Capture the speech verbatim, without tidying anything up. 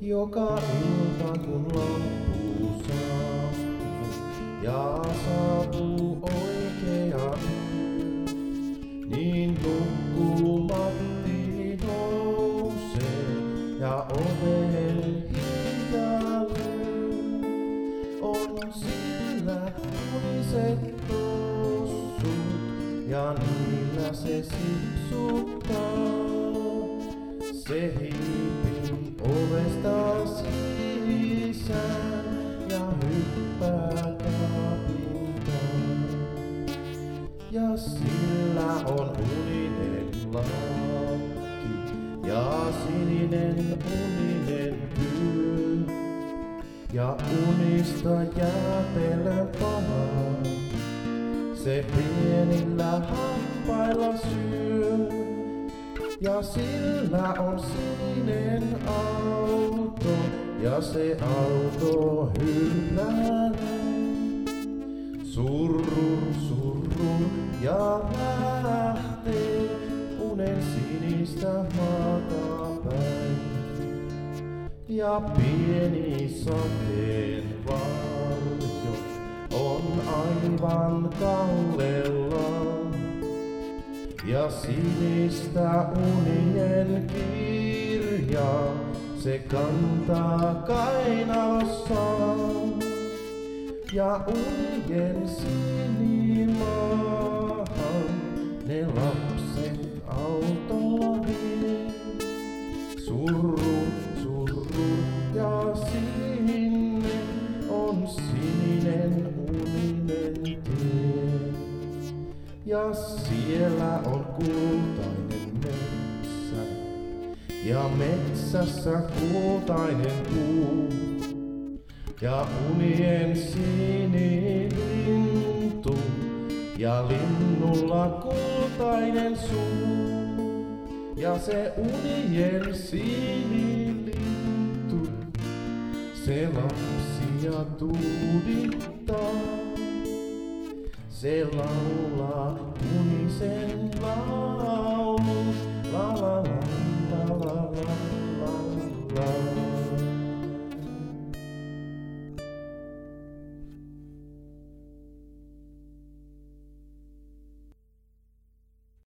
Joka ilta kun loppu saapuu ja saapuu oikea yö, niin nukkumatti nousee ja oven hiljaa lyö. On sillä uniset tossut ja niillä se sipsuttaa. Se hiipii ovesta sisään ja hyppää kaapintaan. Ja sillä on uninen lakki ja sininen uninen työ. Ja unista jäätelön palaa, se pienillä happailla syö. Ja sillä on sininen auto ja se auto hylläilee. Surrur, surrur ja lähtee unen sinistä maata päin. Ja pieni sateen varjo on aivan kallellaan. Ja sinistä unien kirjaa se kantaa kainalossaan. Ja unien sinimaahan ne lapset autolla vie. Surru, surru ja sinne on sininen uninen tie. Ja siellä on kultainen metsä ja metsässä kultainen puu. Ja unien sinilintu ja linnulla kultainen suu. Ja se unien sinilintu, se lapsia tuudittaa. Se laulaa unisen laulu, la la la.